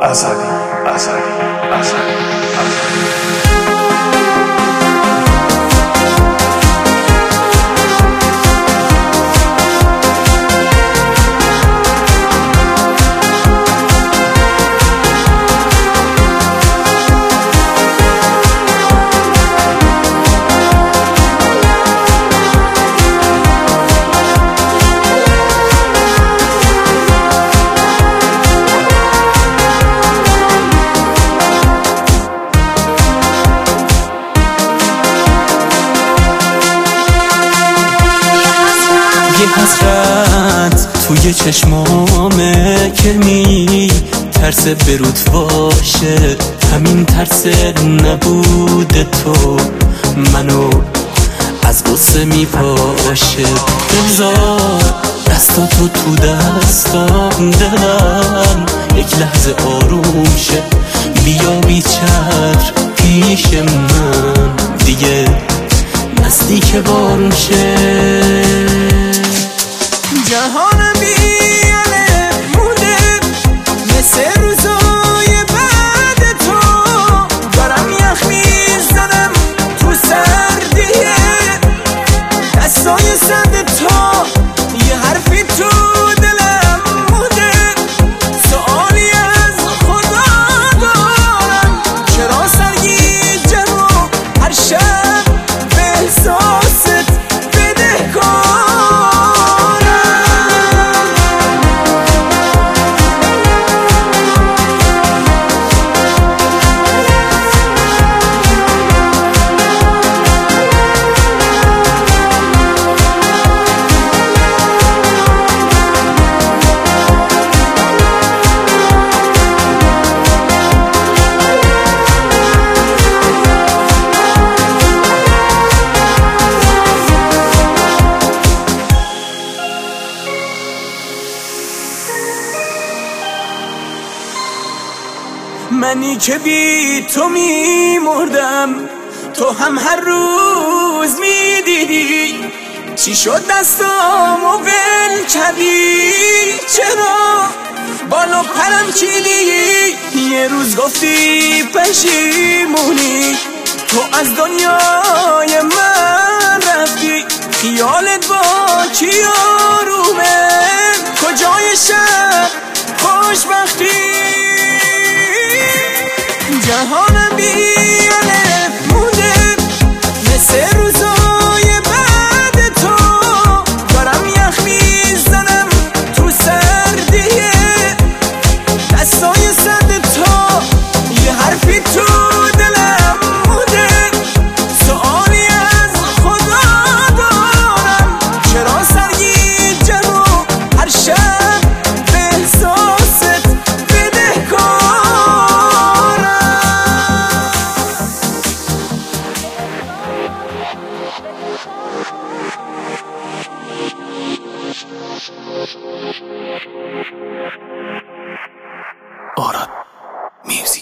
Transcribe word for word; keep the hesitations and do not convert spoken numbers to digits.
ازلی ازلی ازلی ازلی یه حسرت توی چشمامه که می ترس برود باشه، همین ترس نبود تو منو از غصه می پاشه. بذار دستاتو تو دستام، دلم یک لحظه آروم شه. بیا بی چتر پیش من، دیگه نزدیک بارون شه. جهانم بیاله مونده مثل روزای بعد تو، دارم یخ میزنم تو سردیه دستای سرد تو. یه حرفی تو دلم مونده، سوالی از خدا دارم، چرا سرگیجم و هر شب به احساست بدهکارم. منی که بی تو می مردم، تو هم هر روز می دیدی چی شد دستامو ول کردی، چرا بالو پرم چیدی. یه روز گفتی پشیمونی، تو از دنیای من رفتی، خیالت با کی آرومه، کجای شب خوشبختی. جهانم بیاله مونده مثل روزای بعد تو، دارم یخ میزنم تو سردیه دستای سرد تو. یه حرفی تو دلم مونده، سوالی از خدا دارم، چرا سرگیجم و هر شب به احساست بدهکارم. آراد میوزیک.